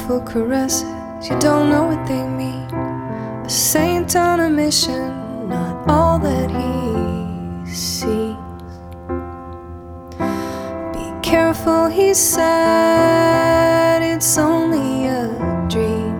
beautiful caresses, you don't know what they mean. A saint on a mission, not all that he sees. Be careful, he said, it's only a dream.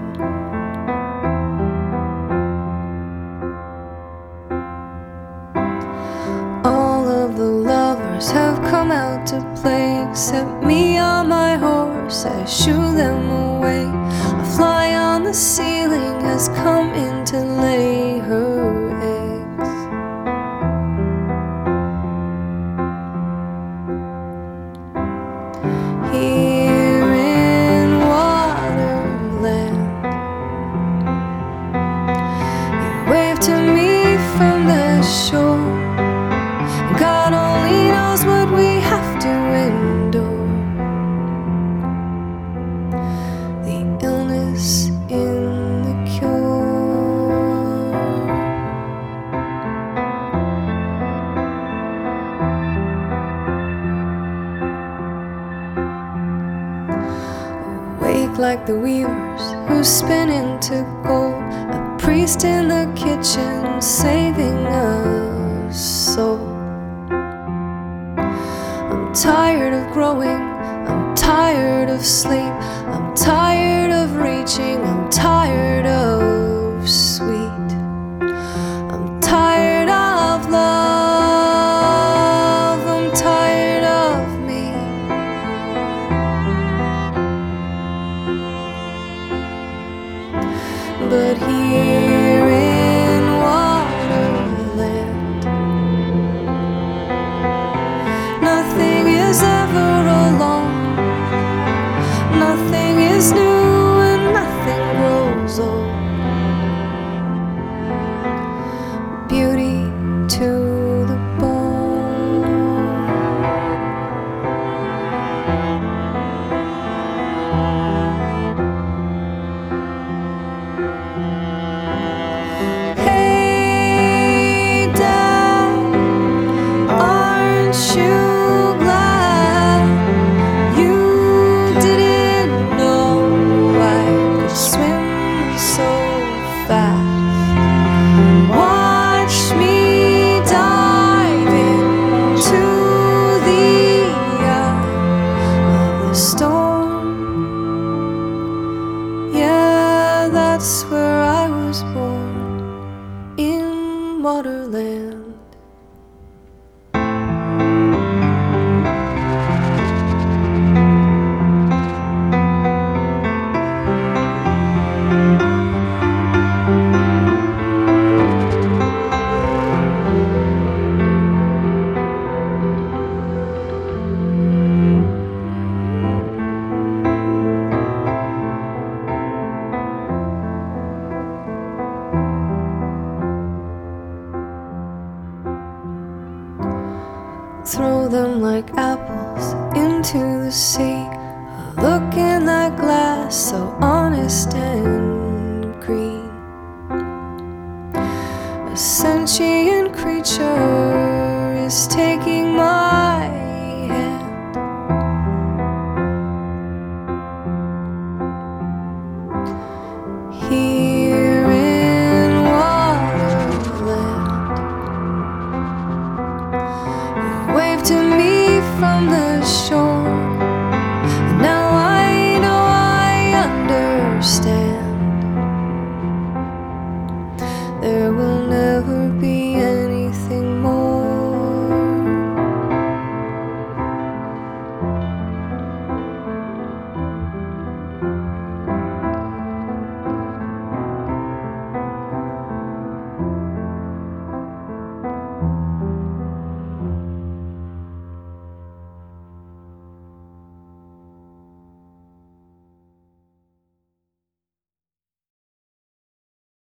All of the lovers have come out to play, except me on my horse, I shoo them away. A fly on the ceiling has come in to lay her eggs. Here in Waterland, you wave to me from the shore. God only knows what we have to endure. The illness in the cure. Awake like the weavers who spin into gold. A priest in the kitchen saving a soul. I'm tired of growing, I'm tired of sleep, I'm tired of reaching, I'm tired of sweet. I'm tired of love, I'm tired of me. But here in Waterland, nothing is ever alone. Nothing is new and nothing grows old. Beauty to the bone. Hey Dad, aren't you glad you didn't know I could swim so fast? Watch me dive into the eye of the storm. Yeah, that's where I was born, in Waterland. Throw them like apples into the sea. A look in that glass, so honest and green. A sentient creature is taking my